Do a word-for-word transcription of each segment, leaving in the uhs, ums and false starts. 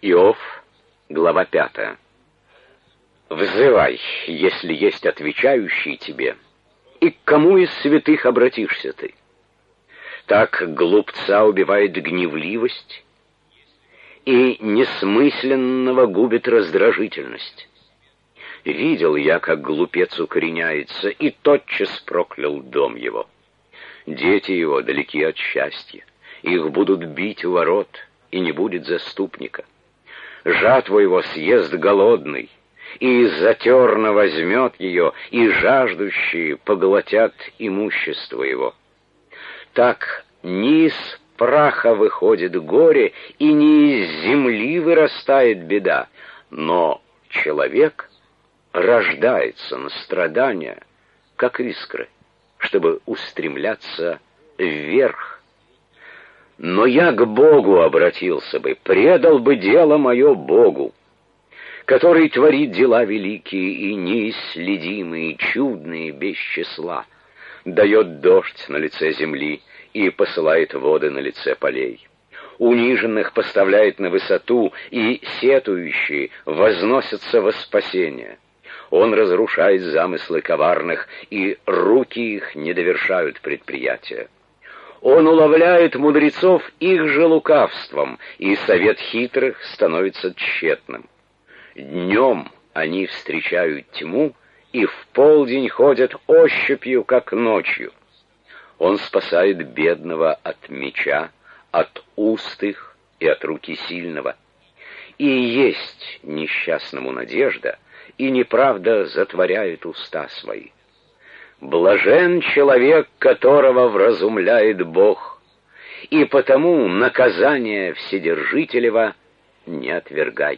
Иов, глава пятая. «Взывай, если есть отвечающий тебе, и к кому из святых обратишься ты? Так глупца убивает гневливость, и несмысленного губит раздражительность. Видел я, как глупец укореняется, и тотчас проклял дом его. Дети его далеки от счастья, их будут бить у ворот, и не будет заступника. Жатву его съест голодный, и из-за терна возьмет ее, и жаждущие поглотят имущество его. Так не из праха выходит горе, и не из земли вырастает беда, но человек рождается на страдания, как искры, чтобы устремляться вверх. Но я к Богу обратился бы, предал бы дело мое Богу, который творит дела великие и неисследимые, чудные, без числа, дает дождь на лице земли и посылает воды на лице полей. Униженных поставляет на высоту, и сетующие возносятся во спасение. Он разрушает замыслы коварных, и руки их не довершают предприятия. Он уловляет мудрецов их же лукавством, и совет хитрых становится тщетным. Днем они встречают тьму, и в полдень ходят ощупью, как ночью. Он спасает бедного от меча, от уст их и от руки сильного. И есть несчастному надежда, и неправда затворяет уста свои. Блажен человек, которого вразумляет Бог, и потому наказание Вседержителева не отвергай.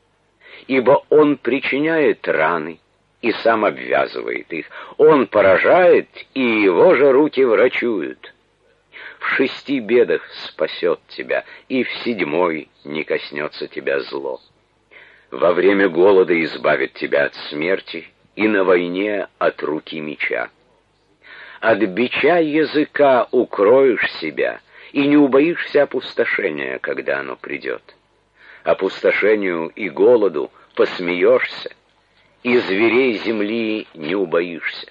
Ибо он причиняет раны и сам обвязывает их, он поражает, и его же руки врачуют. В шести бедах спасет тебя, и в седьмой не коснется тебя зло. Во время голода избавит тебя от смерти, и на войне от руки меча. От бича языка укроешь себя, и не убоишься опустошения, когда оно придет. Опустошению и голоду посмеешься, и зверей земли не убоишься.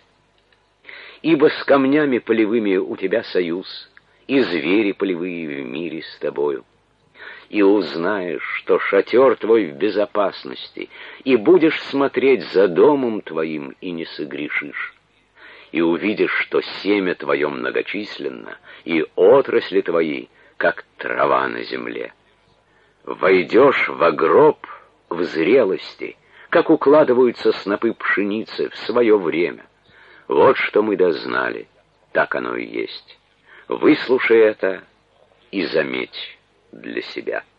Ибо с камнями полевыми у тебя союз, и звери полевые в мире с тобою. И узнаешь, что шатер твой в безопасности, и будешь смотреть за домом твоим, и не согрешишь. И увидишь, что семя твое многочисленно, и отрасли твои, как трава на земле. Войдешь во гроб в зрелости, как укладываются снопы пшеницы в свое время. Вот что мы дознали, так оно и есть. Выслушай это и заметь для себя.